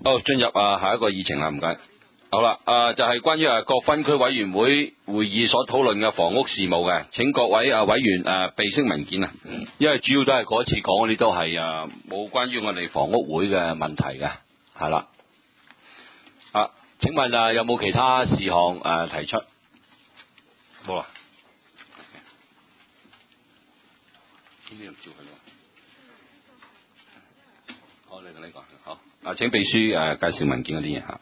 好，進入下一個議程啦，唔該。好啦，就係關於各分區委員會會議所討論嘅房屋事務嘅，請各位委員備悉文件啊。因為主要都係嗰次講嗰啲都係冇關於我哋房屋會嘅問題嘅，係啦。請問有冇其他事項提出？冇啊。呢度照佢咯。好，你呢個好。請秘書介紹文件嗰啲嘢嚇。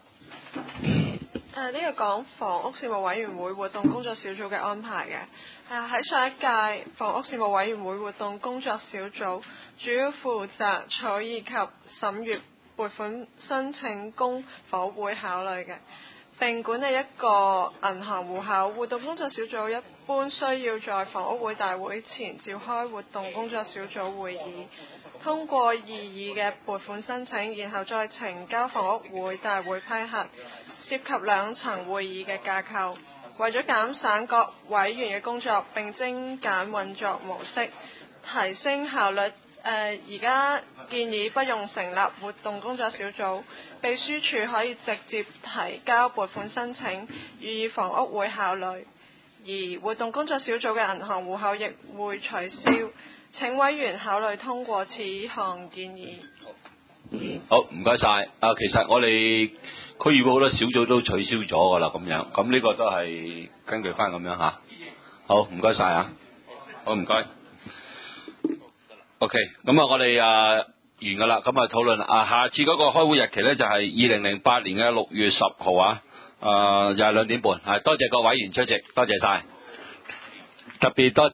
呢個講房屋事務委員會活動工作小組嘅安排嘅。喺上一屆房屋事務委員會活動工作小組，主要負責草擬及審閱撥款申請供房屋會考慮嘅，並管理一個銀行戶口。活動工作小組一般需要在房屋會大會前召開活動工作小組會議，通過異議嘅撥款申請，然後再呈交房屋會大會批核，涉及2層會議嘅架構。為咗減省各委員嘅工作並精簡運作模式，提升效率，而家建議不用成立活動工作小組，秘書處可以直接提交撥款申請予以房屋會考慮，而活動工作小組嘅銀行戶口亦會取消。請委員考慮通過此項建議。 好，唔該晒。其實我哋區議會好多小組都取消咗㗎啦，咁樣，咁呢個都係根據翻咁樣嚇。好，唔該晒啊。好，唔該。OK， 咁我哋完㗎啦，咁討論下次嗰個開會日期咧就係2008年嘅6月10號啊，又係2點半。多謝各位委員出席，多謝晒，特別多。